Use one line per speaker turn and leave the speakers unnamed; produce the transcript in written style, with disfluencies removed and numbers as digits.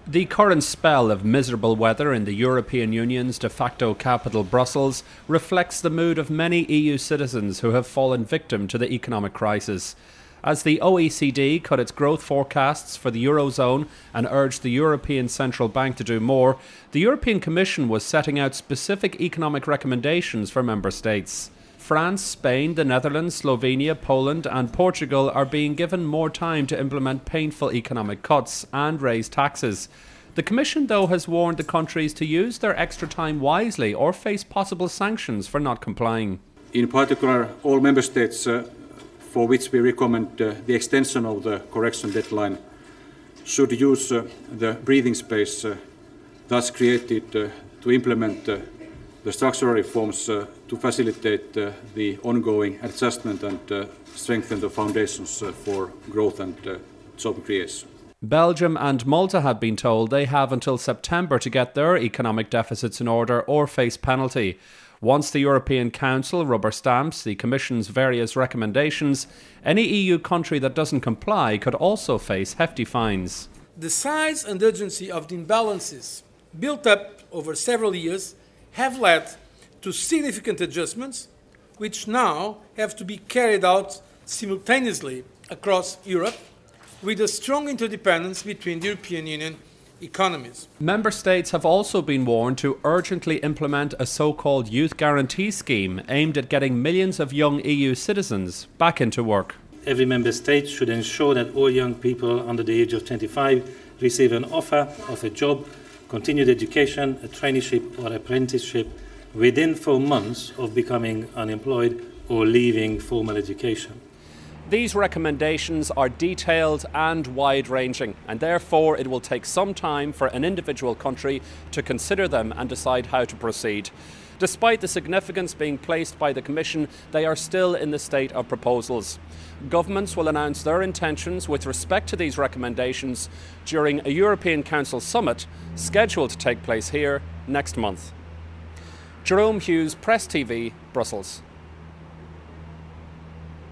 The current spell of miserable weather in the European Union's de facto capital, Brussels, reflects the mood of many EU citizens who have fallen victim to the economic crisis. As the OECD cut its growth forecasts for the Eurozone and urged the European Central Bank to do more, the European Commission was setting out specific economic recommendations for member states. France, Spain, the Netherlands, Slovenia, Poland and Portugal are being given more time to implement painful economic cuts and raise taxes. The Commission, though, has warned the countries to use their extra time wisely or face possible sanctions for not complying.
In particular, all member states for which we recommend the extension of the correction deadline should use the breathing space thus created to implement the structural reforms to facilitate the ongoing adjustment and strengthen the foundations for growth and job creation.
Belgium and Malta have been told they have until September to get their economic deficits in order or face penalty. Once the European Council rubber stamps the Commission's various recommendations, any EU country that doesn't comply could also face hefty fines.
The size and urgency of the imbalances built up over several years have led to significant adjustments which now have to be carried out simultaneously across Europe with a strong interdependence between the European Union economies.
Member states have also been warned to urgently implement a so-called youth guarantee scheme aimed at getting millions of young EU citizens back into work.
Every member state should ensure that all young people under the age of 25 receive an offer of a job, continued education, a traineeship or apprenticeship within 4 months of becoming unemployed or leaving formal education.
These recommendations are detailed and wide-ranging, and therefore it will take some time for an individual country to consider them and decide how to proceed. Despite the significance being placed by the Commission, they are still in the state of proposals. Governments will announce their intentions with respect to these recommendations during a European Council summit scheduled to take place here next month. Jerome Hughes, Press TV, Brussels.